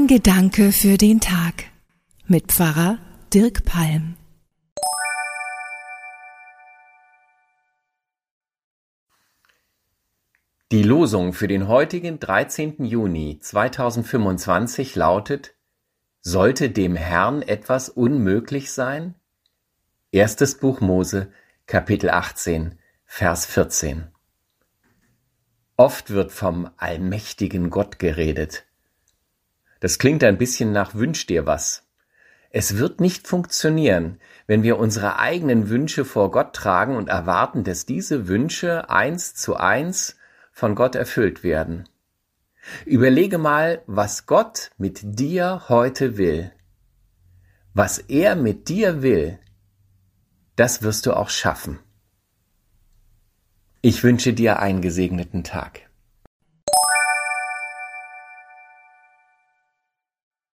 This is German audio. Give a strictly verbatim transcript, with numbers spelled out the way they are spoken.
Ein Gedanke für den Tag mit Pfarrer Dirk Palm. Die Losung für den heutigen dreizehnten Juni zweitausendfünfundzwanzig lautet: Sollte dem Herrn etwas unmöglich sein? Erstes Buch Mose, Kapitel achtzehn, Vers vierzehn. Oft wird vom allmächtigen Gott geredet. Das klingt ein bisschen nach Wünsch dir was. Es wird nicht funktionieren, wenn wir unsere eigenen Wünsche vor Gott tragen und erwarten, dass diese Wünsche eins zu eins von Gott erfüllt werden. Überlege mal, was Gott mit dir heute will. Was er mit dir will, das wirst du auch schaffen. Ich wünsche dir einen gesegneten Tag.